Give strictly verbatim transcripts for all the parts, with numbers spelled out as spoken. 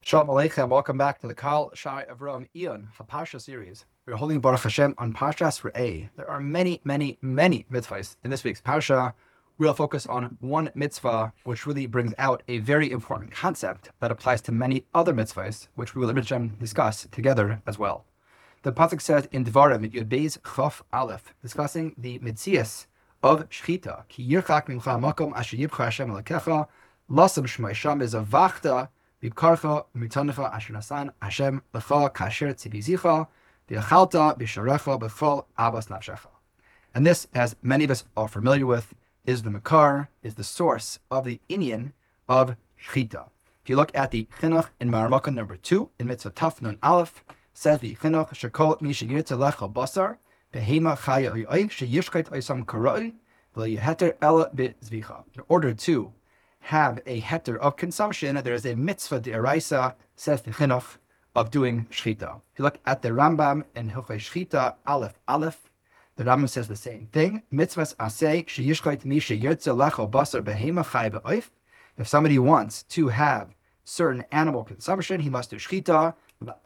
Shalom Aleichem, welcome back to the Kal Shai Avram Ion Parsha series. We're holding Baruch Hashem on Parshas Re'eh. There are many, many, many mitzvahs in this week's Parsha. We'll focus on one mitzvah, which really brings out a very important concept that applies to many other mitzvahs, which we will discuss together as well. The pasuk says in Devarim, Yud Beis Chof Aleph, discussing the mitzias of Shechita. Ki yirchak mincha makom asher yibcha Hashem elakecha, lasam shmei sham is a vachta Bibkarcha mitanecha asher nasan Hashem lecha kasher tzivizicha v'yachalta b'sharecha b'chol abbas nafshecha. And this, as many of us are familiar with, is the makar, is the source of the inyan of Shechita. If you look at the chinuch in Maramaka number two, in Mitzvah Taf Nun Aleph, says the chinuch shekol mi sheyirtze lecha basar behema chaya oy sheyishkeit oysam karoi v'yeheter ela b'zvicha. In order to have a heter of consumption, there is a mitzvah d'oraisa, says the chinuch, of doing shechita. If you look at the Rambam in Hilchei Shechita Aleph Aleph, the Rambam says the same thing. Mitzvahs asay sheyishchait mi sheyirtze lecha basar behema chay be'oif. If somebody wants to have certain animal consumption, he must do shechita.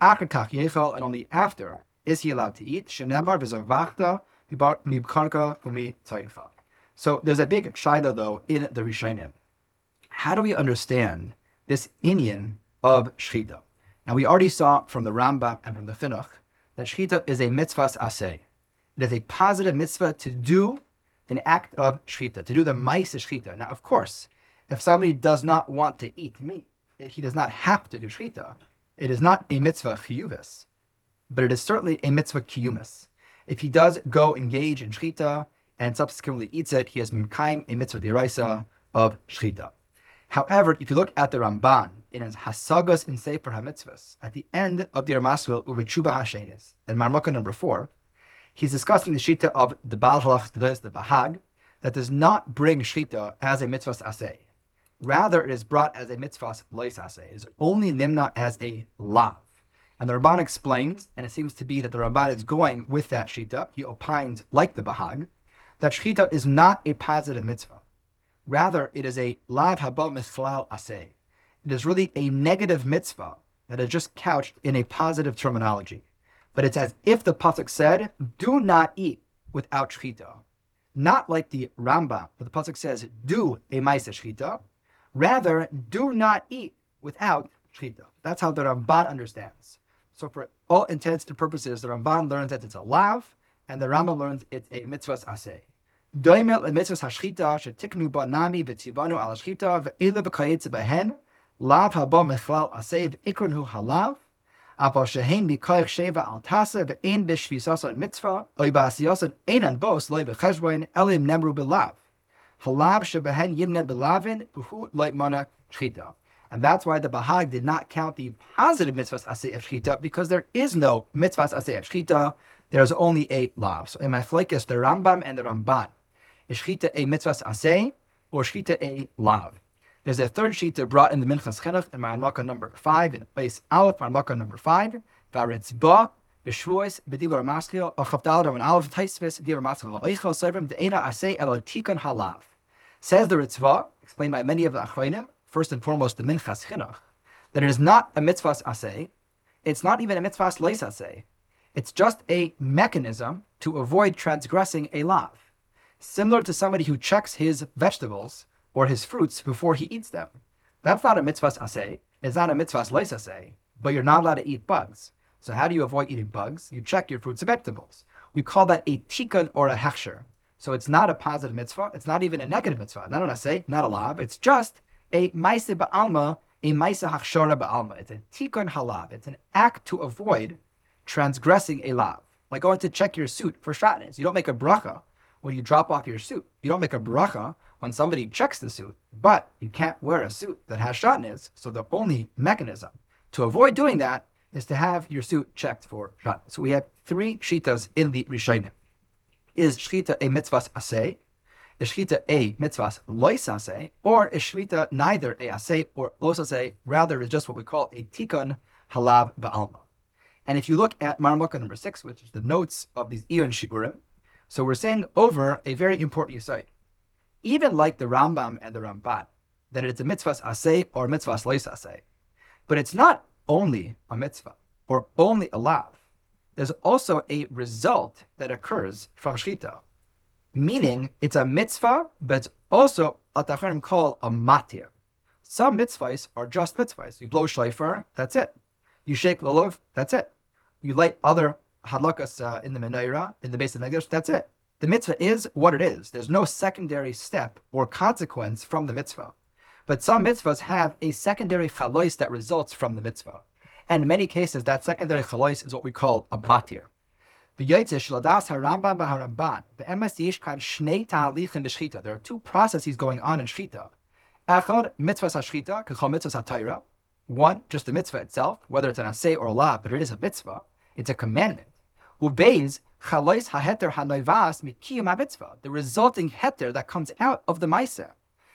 And only after is he allowed to eat. Shenemar v'zavachta mibkarka umi tzayinfa. So there's a big shaila though in the Rishonim. How do we understand this inyan of Shechita? Now, we already saw from the Rambam and from the Chinuch that Shechita is a mitzvahs aseh. It is a positive mitzvah to do an act of Shechita, to do the ma'aseh Shechita. Now, of course, if somebody does not want to eat meat, he does not have to do Shechita. It is not a mitzvah chiyuvis, but it is certainly a mitzvah kiyumis. If he does go engage in Shechita and subsequently eats it, he has mekayim a mitzvah d'oraisa of Shechita. However, if you look at the Ramban in his Hasagas in Sefer HaMitzvahs, at the end of the Ramaskel Uvechuba Hashenis, in Marmukah number four, he's discussing the Shita of the Baal Halach, the Bahag, that does not bring Shita as a mitzvahs aseh. Rather, it is brought as a mitzvahs lois aseh. It is only nimna as a lav. And the Ramban explains, and it seems to be that the Ramban is going with that Shita, he opines, like the Bahag, that Shita is not a positive mitzvah. Rather, it is a lav haba mithlal aseh. It is really a negative mitzvah that is just couched in a positive terminology. But it's as if the pasuk said, do not eat without shechita. Not like the Rambam, where the pasuk says, do a ma'aseh shechita. Rather, do not eat without shechita. That's how the Ramban understands. So for all intents and purposes, the Ramban learns that it's a lav, and the Rambam learns it's a mitzvahs aseh. Doimel mitzvahs hashchita shetiknu ba nami v'tzivanu al hashchita ve'ila b'kayetze behen lav haba mechlal aseh v'ikranhu halav aval shehen b'koyach sheva al tasa ve'ein b'shvisasa mitzvah oy ba'asiyasa einan bos loy b'cheshboin elim nemru b'lav halav shebehen yimned b'lavin uhu loy mana shchita. And that's why the Bahag did not count the positive mitzvahs aseh of shchita, because there is no mitzvahs aseh of shchita. There's only a lav. So in my flakes, the Rambam and the Ramban, is shechita a mitzvahs aseh or shechita a lav? There's a third shechita brought in the Minchas Chinuch in Maramaka number five, in Beis Aleph, Maramaka number five, Varetzba, B'shvois, B'dibur Maskil, Achavdal Rav Aleph, Taisvis, Dibur Maskil, Oichel Sevrim, De'ena aseh elo tikun halav. Says the Ritzvah, explained by many of the Achronim, first and foremost the Minchas Chinuch, that it is not a mitzvahs aseh, it's not even a mitzvahs lois aseh. It's just a mechanism to avoid transgressing a lav. Similar to somebody who checks his vegetables or his fruits before he eats them. That's not a mitzvahs aseh. It's not a mitzvahs lois aseh, but you're not allowed to eat bugs. So how do you avoid eating bugs? You check your fruits and vegetables. We call that a tikkun or a hechsher. So it's not a positive mitzvah. It's not even a negative mitzvah. Not an aseh, not a lav. It's just a ma'aseh ba'alma, a ma'aseh hachshara ba'alma. It's a tikkun halav. It's an act to avoid transgressing a lav. Like going to check your suit for shatnez. You don't make a bracha when you drop off your suit. You don't make a bracha when somebody checks the suit, but you can't wear a suit that has shatnez. So the only mechanism to avoid doing that is to have your suit checked for shatnez. So we have three shitas in the Rishonim. Is shechita a mitzvahs aseh? Is shechita a mitzvahs lois aseh? Or is shechita neither a aseh or los aseh? Rather, is just what we call a tikkun halav ba'alma. And if you look at Maramukah number six, which is the notes of these Ion Shiurim, so we're saying over a very important yesod. Even like the Rambam and the Ramban, that it's a mitzvahs aseh or mitzvahs lois aseh. But it's not only a mitzvah or only a lav. There's also a result that occurs from shchita, meaning it's a mitzvah, but it's also what the Chachamim call a matir. Some mitzvahs are just mitzvahs. You blow shofar, that's it. You shake lulav, that's it. You light other hadlakas uh, in the menorah, in the base of the Mikdash, that's it. The mitzvah is what it is. There's no secondary step or consequence from the mitzvah. But some mitzvahs have a secondary chalois that results from the mitzvah. And in many cases, that secondary chalois is what we call a matir. There are two processes going on in shchita. One, just the mitzvah itself, whether it's an aseh or a law, but it is a mitzvah. It's a commandment. The resulting heter that comes out of the maaseh.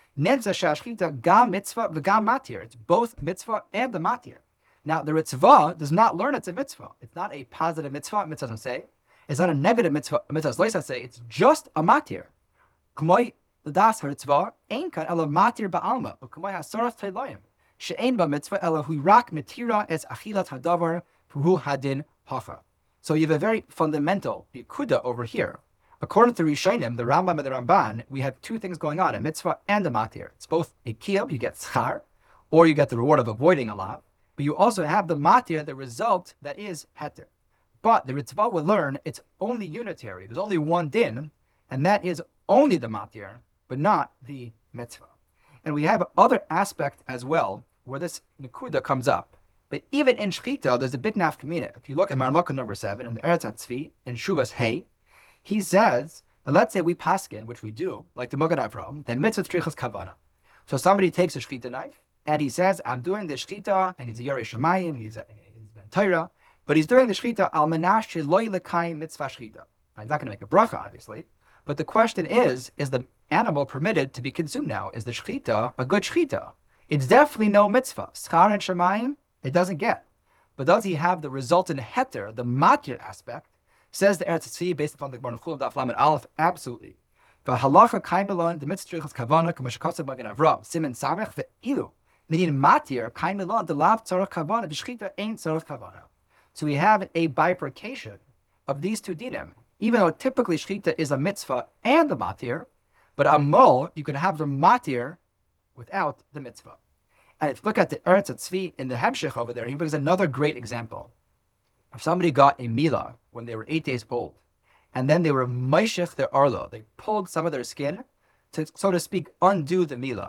It's both mitzvah and the matir. Now, the Ritzvah does not learn it's a mitzvah. It's not a positive mitzvah, mitzvah doesn't say. It's not a negative mitzvah, mitzvah doesn't say. It's just a matir. K'moy l'das haritzvah, ein kan ela matir ba'alma, u'k'moy hasaras teilayim, she'ein ba mitzvah ela hu rak matira es achilat hadavar, hu hadin hacha. So you have a very fundamental bikuda over here. According to Rishonim, the Rambam and the Ramban, we have two things going on, a mitzvah and a matir. It's both a kiyab, you get schar, or you get the reward of avoiding a law. But you also have the matir, the result that is heter. But the Ritzvah will learn it's only unitary. There's only one din, and that is only the matir, but not the mitzvah. And we have other aspect as well, where this nekuda comes up. But even in shchita, there's a big nafkamina. If you look at Marmukah number seven, in the Eretz HaTzvi, in Shuvas Hey, he says, let's say we paskin, which we do, like the Mogen Avraham, then mitzvah tzrichas kavana. So somebody takes a shchita knife, and he says, I'm doing the shchita, and he's a Yerei Shemayim, he's a Torah, but he's doing the shchita al manash loy lekayim mitzvah shchita. He's not going to make a bracha, obviously, but the question is, is the animal permitted to be consumed now? Is the shchita a good shchita? It's definitely no mitzvah. Schar and Shemayim, it doesn't get. But does he have the resultant heter, the matir aspect? Says the Eretz HaTzvi, based upon the Gemara Chulin Daf Lamed Aleph, absolutely. V'halacha kaim belon the mitzvah tzrichas kavana k'mashakasav Mogen Avraham simen samech ve'ilu. Meaning matir, kaim elon, the lav tzarech kavana, b'shchita ain't tzarech kavana. So we have a bifurcation of these two dinim. Even though typically shchita is a mitzvah and the matir, but a mol, you can have the matir without the mitzvah. And if you look at the Eretz HaTzvi in the Hemshech over there, he brings another great example. If somebody got a milah when they were eight days old, and then they were meishech their arlo, they pulled some of their skin to, so to speak, undo the milah.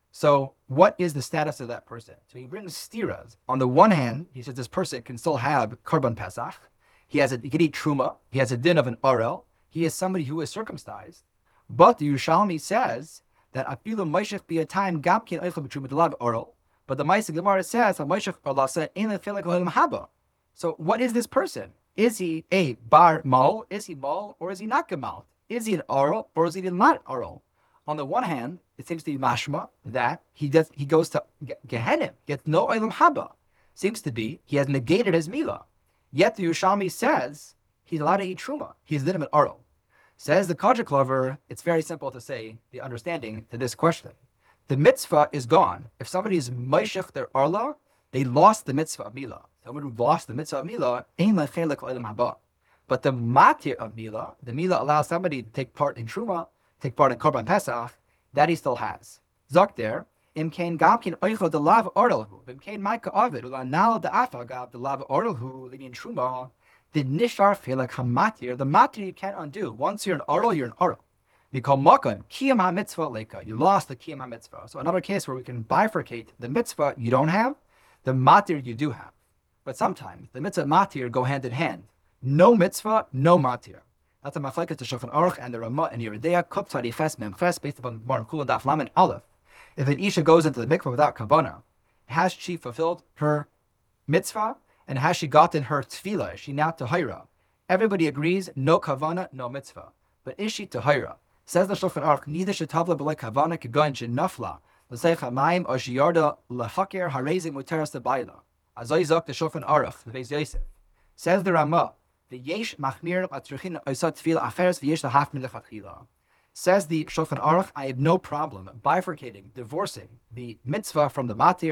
So what is the status of that person? So he brings stiras. On the one hand, he says this person can still have Korban Pesach. He has a, he can eat truma. He has a din of an arel. He is somebody who is circumcised. But the Yerushalmi says that afilu meishech be a time gamkin eichel b'truma delav arel. But the Ma'aseh Gemara says meishech arlasa ein lefilik olim haba. So what is this person? Is he a bar mal? Is he mal or is he not gemal? Is he an arel or is he not arel? On the one hand, it seems to be mashma that he does he goes to Gehenim, gets no olam haba. Seems to be he has negated his milah. Yet the Yerushalmi says he's allowed to eat truma. He's legitimate arel. Says the Kodshik Clover, it's very simple to say the understanding to this question. The mitzvah is gone. If somebody is meishech their arla, they lost the mitzvah of milah. Someone who lost the mitzvah of milah, ein lechelik olam haba. But the matir of milah, the milah allows somebody to take part in truma, take part in Korban Pesach, that he still has. Zok there, im kain gamkin oicho de lav orelhu, im kain maika ovid, ulanal de afagav de lav orelhu, linian truma, the nishar felak hamatir, the matir you can't undo. Once you're an orel, you're an orel. We call makan, kiyam ha-mitzvah leka, you lost the kiyam ha-mitzvah. So another case where we can bifurcate the mitzvah you don't have, the matir you do have. But sometimes the mitzvah and matir go hand in hand. No mitzvah, no matir. That's a machlekes to Shulchan Aruch and the Ramah and Yeridea Kuf Tzadi Ches Mem Ches based upon Gemara Chulin Daf Lamed Aleph. If an isha goes into the mikvah without kavana, has she fulfilled her mitzvah and has she gotten her tefillah? Is she now tahira? Everybody agrees, no kavana, no mitzvah. But is she tahira? Says the Shulchan Aruch, neither shetavla b'lei kavana kegoin shenafla l'seich hamayim or sheyarda lechaker harezim muteras lebayla. Azay zok the Shulchan Aruch the Beis Yosef. Says the Ramah. The yesh machmir atzruchin oisat tefillah aferes v'yesh lahaf milachatchila. Says the Shulchan Aruch, I have no problem bifurcating, divorcing the mitzvah from the matir.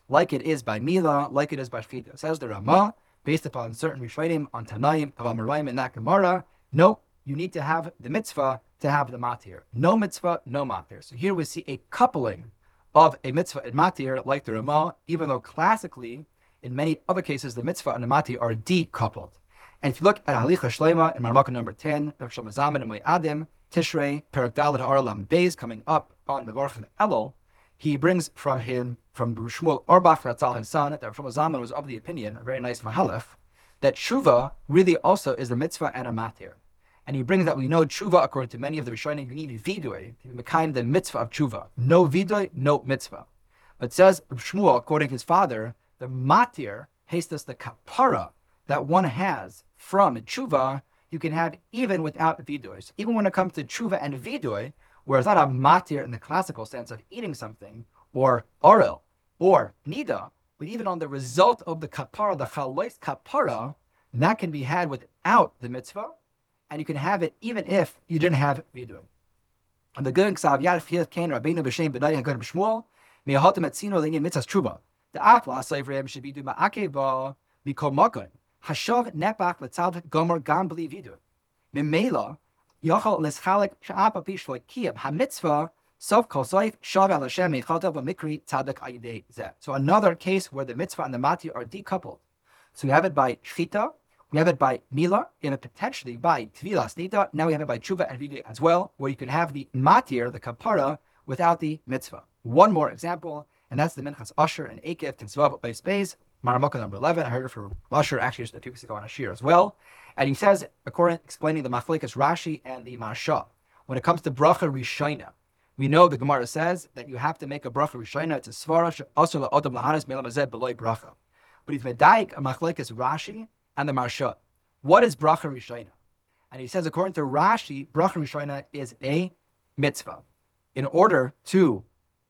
like it is by Mila, like it is by Shchita. Says the Ramah, based upon certain Rishonim on Tanaim of Amoraim in that Gemara, no, you need to have the mitzvah to have the matir. No mitzvah, no matir. So here we see a coupling of a mitzvah and matir like the Ramah, even though classically, in many other cases, the mitzvah and the matir are decoupled. And if you look at Halicha Shlema in Marmaka number ten, of Shlomo Zalman and Adim, Tishrei, Perak Dalet Aralam Beis, coming up on the Baruch and Elul, he brings from him, from Shmuel Orbach, Ratzal, his son, that Shlomo Zalman was of the opinion, a very nice mahalef, that tshuva really also is a mitzvah and a matir. And he brings that we know tshuva, according to many of the Rishonim, you need vidui, to be kind the mitzvah of tshuva. No vidui, no mitzvah. But says Shmuel, according to his father, the matir, hastes the kapara that one has from tshuva, you can have even without vidui. So even when it comes to tshuva and vidui, where it's not a matir in the classical sense of eating something, or orel, or nida, but even on the result of the kapara, the chalois kapara, that can be had without the mitzvah, and you can have it even if you didn't have vidui. And the good Ksav Yad Fiyat Kain Rabbeinu B'Shem B'nai HaGod B'Shmuel Me'ahotem Etzino L'Inyan Mitzvahs Tshuva. The Afla Asayvreim should be do Ma'akeva Mikol Makon Hashav Nepach L'Tzad Gomer Gam B'Li Vidui. Memela Yochel L'Schalek Sha'apa Pish L'Kiyam HaMitzvah Sof Kol Soif Shav Al Hashem Me'chatel V'Mikri Tzadak Ayidei Zeh. So another case where the mitzvah and the mati are decoupled. So we have it by Shchita, we have it by Mila, and potentially by Tvilas Nida. Now we have it by Tshuva and Vidui as well, where you can have the matir, the kapara, without the mitzvah. One more example, and that's the Minchas Asher and Ekev Tinsvav by Space, Maramaka number eleven. I heard it from Asher actually just a few weeks ago on Ashir as well. And he says, according explaining the Machlikas Rashi and the Marsha, when it comes to bracha rishayna, we know the Gemara says that you have to make a bracha rishayna. It's a svara also la odam lahanas melam azed beloy bracha. But he's medaik a Machlikas Rashi and the Marsha. What is bracha rishayna? And he says, according to Rashi, bracha rishayna is a mitzvah. In order to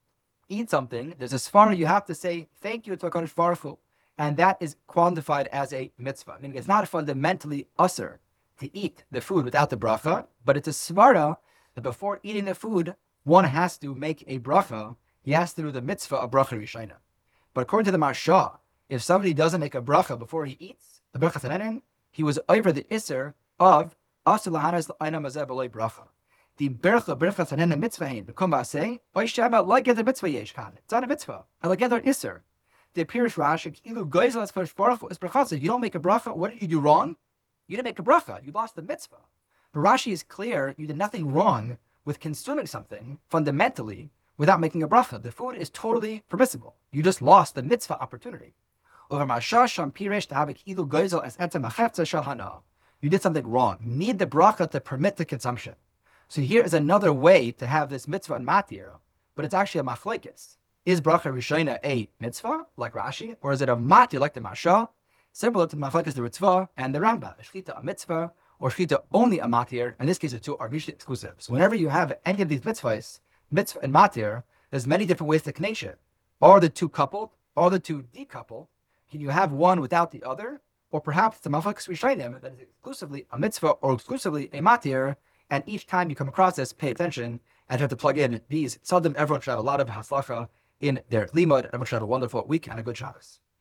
eat something, there's a svara you have to say thank you to HaKadosh Baruch Hu, and that is quantified as a mitzvah. Meaning it's not fundamentally usher to eat the food without the bracha, but it's a svara that before eating the food, one has to make a bracha. He has to do the mitzvah of bracha rishayna. But according to the Marsha, if somebody doesn't make a bracha before he eats the bracha tanenin, he was over the iser of asur lahanas l'ayna mazeh b'loy bracha. The bercha bercha tanenin mitzvah hein b'kum ba'aseh oy shema like the mitzvah yesh kan. It's not a mitzvah. I like the iser. The Pirish Rashi kilu goyzel as first bracha is bracha. You don't make a bracha. What did you do wrong? You didn't make a bracha. You lost the mitzvah. But Rashi is clear. You did nothing wrong with consuming something fundamentally without making a bracha. The food is totally permissible. You just lost the mitzvah opportunity. Over Marsha Sham Pirish to have a kilu goyzel as etzem achefza shahana. You did something wrong. You need the bracha to permit the consumption. So here is another way to have this mitzvah and matir, but it's actually a machlekes. Is bracha rishayna a mitzvah, like Rashi, or is it a matir, like the Marsha, similar to the machlekes the Ritzvah and the Rambam? Shchita a mitzvah, or shchita only a matir? In this case, the two are mutually exclusive. So whenever you have any of these mitzvahs, mitzvah and matir, there's many different ways to connection it. Are the two coupled? Are the two decoupled? Can you have one without the other? Or perhaps the machlekes rishayim that is exclusively a mitzvah or exclusively a matir, and each time you come across this, pay attention and have to plug in these. Tzadim, everyone should have a lot of haslacha in their limud. Everyone should have a wonderful week and a good Shabbos.